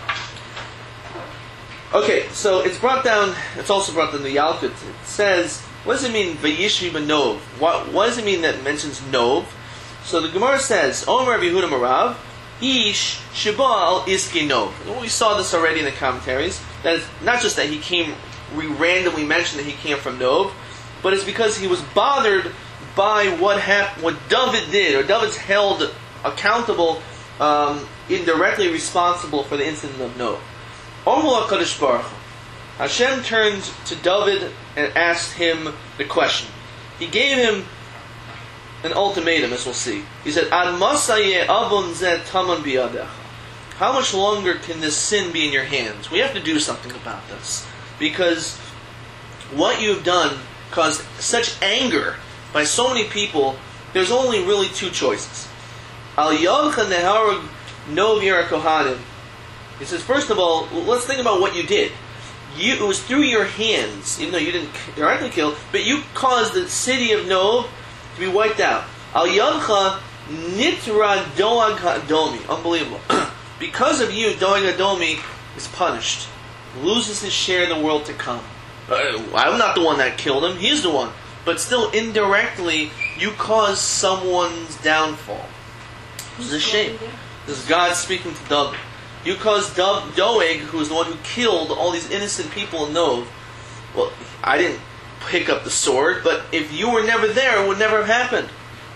Okay, so it's brought down. It's also brought down the Yalkut. It says, what does it mean Vayishvi Nov? What, what does it mean that it mentions Nov? So the Gemara says, Omer Rabbi Yehuda Marav. Ish Shibal Iski Nov. We saw this already in the commentaries. That is not just that he came, we randomly mentioned that he came from Nov, but it's because he was bothered by what hap- what David did, or David's held accountable, um, indirectly responsible for the incident of Nov. Omul HaKadosh Baruch Hu. Hashem turned to David and asked him the question. He gave him an ultimatum, as we'll see. He said, Ad masaye avon zeh taman biyadecha. How much longer can this sin be in your hands? We have to do something about this. Because what you've done caused such anger by so many people, there's only really two choices. Al yadcha neharag nov yira kohanim. He says, first of all, let's think about what you did. You, it was through your hands, even though you didn't directly kill, but you caused the city of Nov to be wiped out. Al yadcha nitra doag hadomi. Unbelievable. Because of you, doag hadomi is punished. Loses his share in the world to come. Uh, I'm not the one that killed him. He's the one. But still, indirectly, you caused someone's downfall. This is a shame. This is God speaking to David. You caused Do- Doeg, who was the one who killed all these innocent people in Nov. Well, I didn't pick up the sword, but if you were never there, it would never have happened.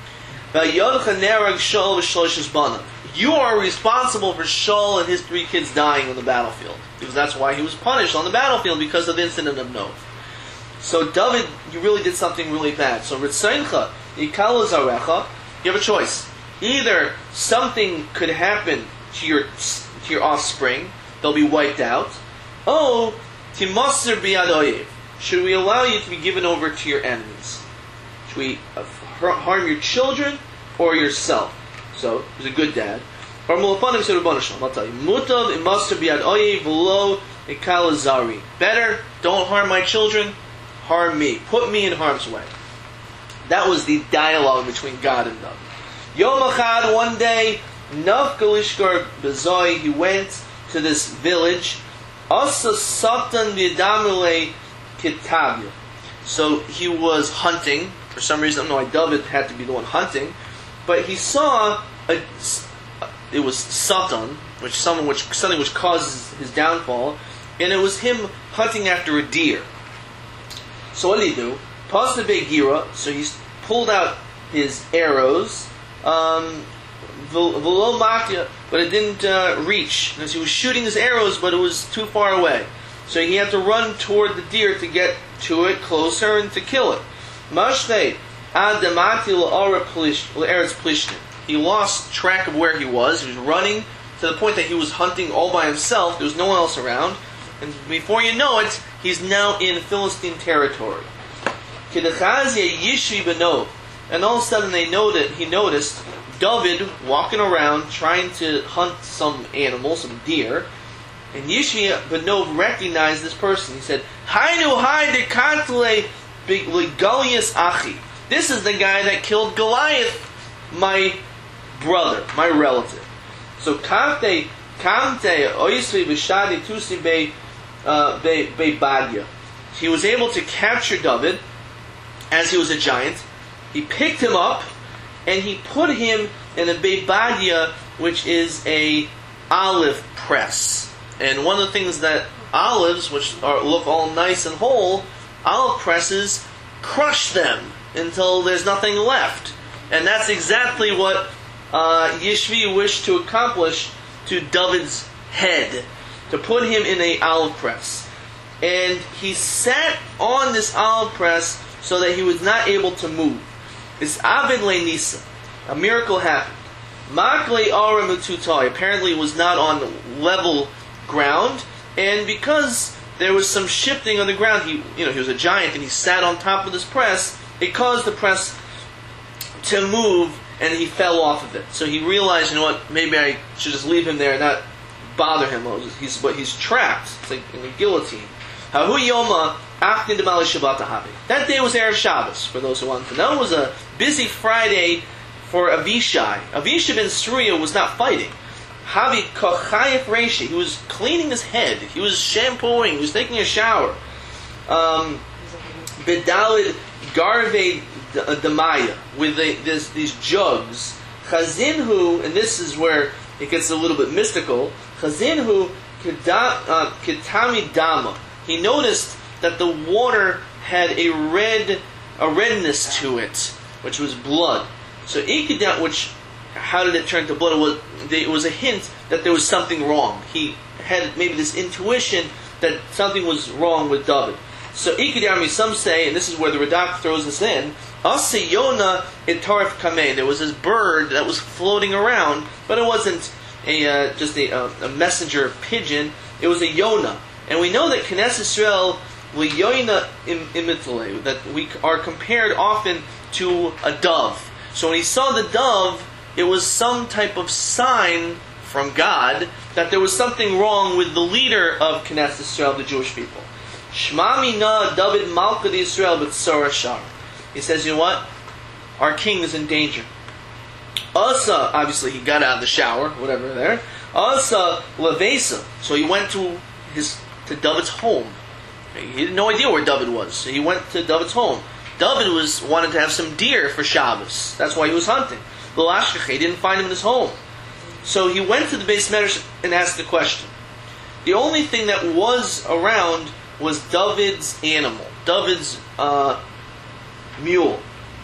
You are responsible for Shaul and his three kids dying on the battlefield. Because that's why he was punished on the battlefield, because of the incident of Nov. So David, you really did something really bad. So Ritzeincha, Yikalu Zarecha, you have a choice. Either something could happen to your to your offspring, they'll be wiped out. Oh, Timasr Biyad Oyev. Should we allow you to be given over to your enemies? Should we harm your children or yourself? So, he's a good dad. Or Mulafanim said Rabbanasham, I'll tell you. Mutav Imasr Biyad Oyev V'lo Ikal Zari. Better, don't harm my children, harm me. Put me in harm's way. That was the dialogue between God and David. Yom Echad, one day, Nafkalishkar Bezoi, he went to this village. Asa Satan V'yadamile Kitabya. So he was hunting. For some reason, I don't know why David had to be the one hunting. But he saw a, it was Satan, which someone which something which causes his downfall, and it was him hunting after a deer. So what did he do? Paused the big gira, so he pulled out his arrows, um, v'lo matya, but it didn't uh, reach. Because he was shooting his arrows, but it was too far away. So he had to run toward the deer to get to it closer and to kill it. Mashtei adamati l'eretz plishtim. He lost track of where he was. He was running to the point that he was hunting all by himself. There was no one else around. And before you know it, he's now in Philistine territory. Kedechazia yishvi benov. And all of a sudden they noted, he noticed David walking around trying to hunt some animal, some deer. And Yishvi benov recognized this person. He said, Hainu hai dekantle Goliath achi. This is the guy that killed Goliath, my brother, my relative. So kamte kamte oisvi b'shadi tusi be be badia. He was able to capture David as he was a giant. He picked him up and he put him in a bebadia, which is a olive press. And one of the things that olives, which are, look all nice and whole, olive presses crush them until there's nothing left. And that's exactly what uh, Yishvi wished to accomplish to David's head, to put him in a olive press. And he sat on this olive press so that he was not able to move. It's Abed Le Nisa. A miracle happened. Makle Ara Mututai apparently was not on level ground, and because there was some shifting on the ground, he you know he was a giant and he sat on top of this press, it caused the press to move and he fell off of it. So he realized, you know what, maybe I should just leave him there and not bother him. He's but he's trapped. It's like in a guillotine. Hahu Yoma Achdin de Mali Shabbat Habi. That day was Erev Shabbos, for those who want to know. It was a busy Friday for Avishai. Avishai ben Sruya was not fighting. Havi Kochayef Reishi. He was cleaning his head. He was shampooing. He was taking a shower. Um, Bedalid Garve Damaya, with the, this, these jugs. Chazinhu, and this is where it gets a little bit mystical. Chazinhu Kitami Dama. He noticed that the water had a red, a redness to it, which was blood. So Ikidam, which, how did it turn to blood? It was, it was a hint that there was something wrong. He had maybe this intuition that something was wrong with David. So Ikidami, some say, and this is where the Radak throws this in, Asiyona itarif kameh. There was this bird that was floating around, but it wasn't a uh, just a, a messenger pigeon. It was a Yonah. And we know that Knesset Israel L'yoina imitale, that we are compared often to a dove. So when he saw the dove, it was some type of sign from God that there was something wrong with the leader of Knesset Israel, the Jewish people. Shma mina David Malka Israel b'tzara shar. He says, you know what? Our king is in danger. Asa, obviously he got out of the shower, whatever there. Asa levesa. So he went to his to David's home. He had no idea where David was, so he went to David's home. David was wanted to have some deer for Shabbos. That's why he was hunting. He didn't find him in his home. So he went to the Beis Medrash and asked the question. The only thing that was around was David's animal, David's uh, mule.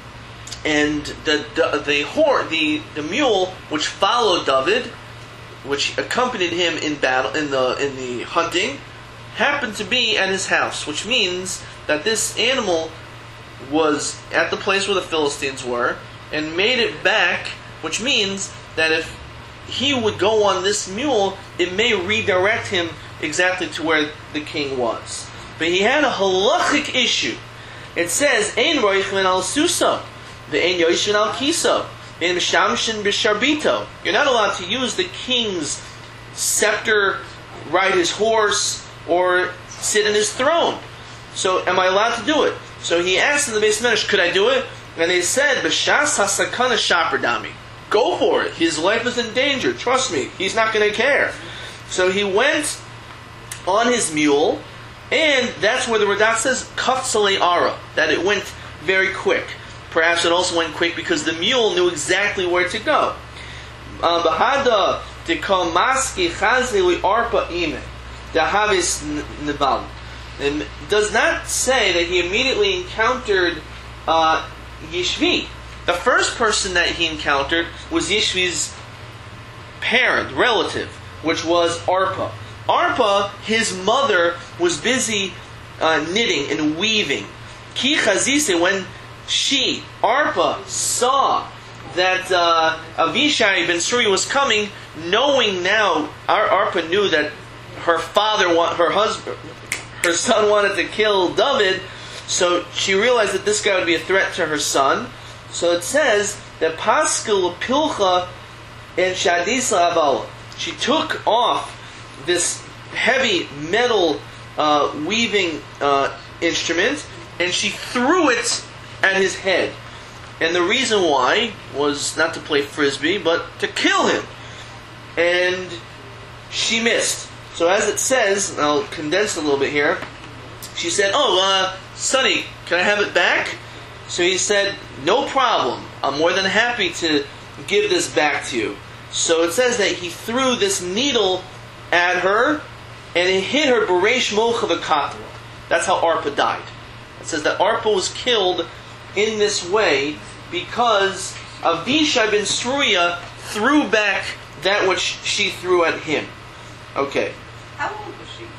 And the the the, horse, the the mule which followed David, which accompanied him in battle in the in the hunting, happened to be at his house, which means that this animal was at the place where the Philistines were and made it back, which means that if he would go on this mule, it may redirect him exactly to where the king was. But he had a halachic issue. It says, Ein roichin al suso, ve'ein yoishin al kiso, ve'ein mishamshin b'sharbito. You're not allowed to use the king's scepter, ride his horse, or sit in his throne. So, am I allowed to do it? So he asked in the Beis Medrash, could I do it? And they said, B'shas hasakana shaperdami. Go for it. His life is in danger. Trust me. He's not going to care. So he went on his mule, and that's where the Radak says, Kaftzale ara, that it went very quick. Perhaps it also went quick because the mule knew exactly where to go. Bahada dekal maski chazli arpa ime. Dahavis Nibal. It does not say that he immediately encountered uh, Yishvi. The first person that he encountered was Yishvi's parent, relative, which was Arpa. Arpa, his mother, was busy uh, knitting and weaving. Ki chazise, when she, Arpa, saw that uh, Avishai ben Suri was coming, knowing now, Ar- Arpa knew that her father, wa- her husband, her son wanted to kill David, so she realized that this guy would be a threat to her son. So it says that Paschal Pilcha and Shadisa Aval, she took off this heavy metal uh, weaving uh, instrument and she threw it at his head. And the reason why was not to play frisbee, but to kill him. And she missed. So as it says, and I'll condense a little bit here, she said, "Oh, uh, Sonny, can I have it back?" So he said, "No problem. I'm more than happy to give this back to you." So it says that he threw this needle at her, and it hit her Beresh Mocha v'Katra. That's how Arpa died. It says that Arpa was killed in this way because Avishai ben Sruya threw back that which she threw at him. Okay. How old was she?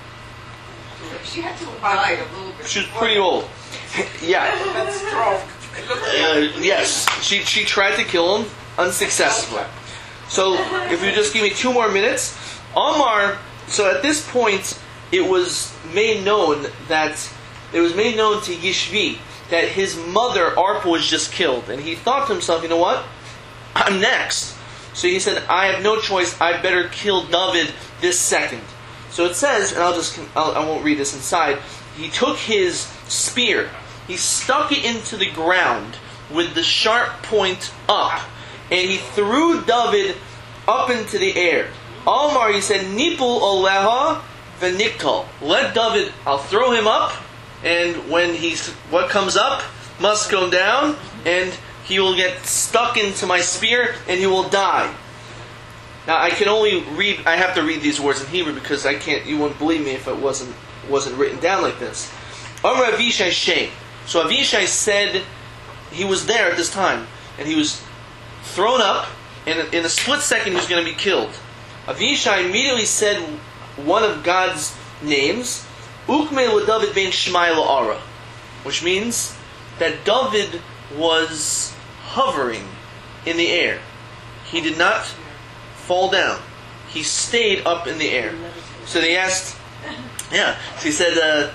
She had to have died a little bit. She was pretty old. Yeah. That stroke. It looked Uh, yes. She she tried to kill him unsuccessfully. So if you just give me two more minutes, Omar. So at this point, it was made known that it was made known to Yishvi that his mother Arpa was just killed, and he thought to himself, you know what? I'm next. So he said, I have no choice. I better kill David this second. So it says, and I'll just I'll, I won't read this inside. He took his spear, he stuck it into the ground with the sharp point up, and he threw David up into the air. Omar, he said, Nipul oleha v'niktal. Let David, I'll throw him up, and when he's, what comes up must go down, and he will get stuck into my spear, and he will die. Now I can only read, I have to read these words in Hebrew because I can't, you wouldn't believe me if it wasn't wasn't written down like this. Amar Avishai Shem. So Avishai said, he was there at this time, and he was thrown up, and in a split second he was going to be killed. Avishai immediately said one of God's names, Ukme LeDavid ben Shmai LaAra, which means that David was hovering in the air. He did not fall down. He stayed up in the air. So they asked, yeah, so he said, uh,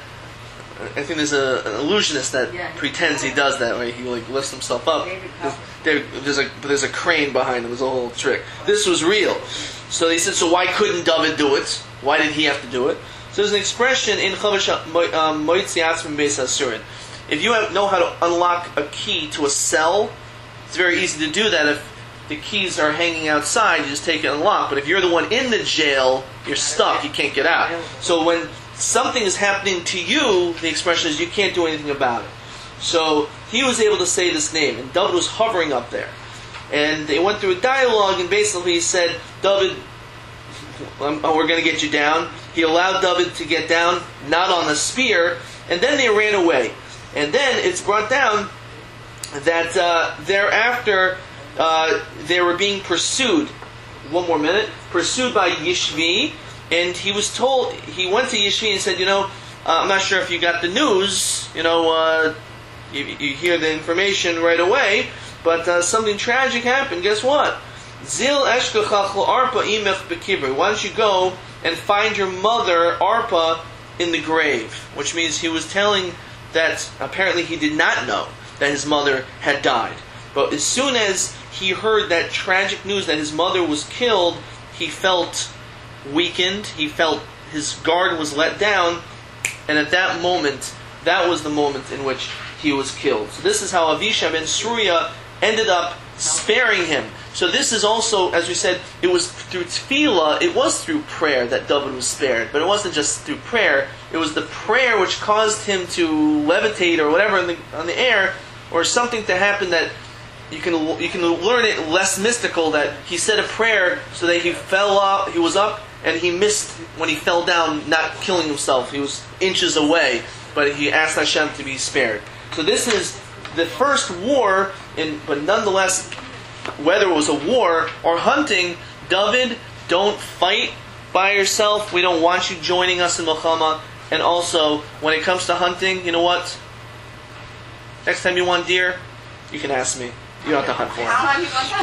I think there's a, an illusionist that Yeah. pretends he does that, where he like lifts himself up. David There's, Copperfield. there, there's a there's a crane behind him. There's a whole trick. This was real. So they said, so why couldn't David do it? Why did he have to do it? So there's an expression in Chavash Moitzi Atzmin Beis Asurin. If you have, know how to unlock a key to a cell, it's very easy to do that. If the keys are hanging outside, you just take it and unlock. But if you're the one in the jail, you're stuck. You can't get out. So when something is happening to you, the expression is you can't do anything about it. So he was able to say this name, and David was hovering up there. And they went through a dialogue, and basically he said, David, we're going to get you down. He allowed David to get down, not on the spear, and then they ran away. And then it's brought down that uh, thereafter uh, they were being pursued. One more minute. Pursued by Yishvi, and he was told, he went to Yishvi and said, you know, uh, I'm not sure if you got the news, you know, uh, you, you hear the information right away, but uh, something tragic happened. Guess what? Zil eshkachach Arpa imech bekibur. Why don't you go and find your mother, Arpa, in the grave? Which means he was telling that apparently he did not know that his mother had died. But as soon as he heard that tragic news that his mother was killed, he felt weakened, he felt his guard was let down, and at that moment, that was the moment in which he was killed. So this is how Avishai ben Sruya ended up sparing him. So this is also, as we said, it was through tefillah, it was through prayer that David was spared. But it wasn't just through prayer, it was the prayer which caused him to levitate or whatever in the, on the air, or something to happen that you can you can learn it less mystical, that he said a prayer so that he fell up, he was up, and he missed when he fell down, not killing himself. He was inches away, but he asked Hashem to be spared. So this is the first war in, but nonetheless, whether it was a war or hunting, David, don't fight by yourself. We don't want you joining us in Milchama. And also, when it comes to hunting, you know what? Next time you want deer, you can ask me. You don't have to hunt for it. How long you want that?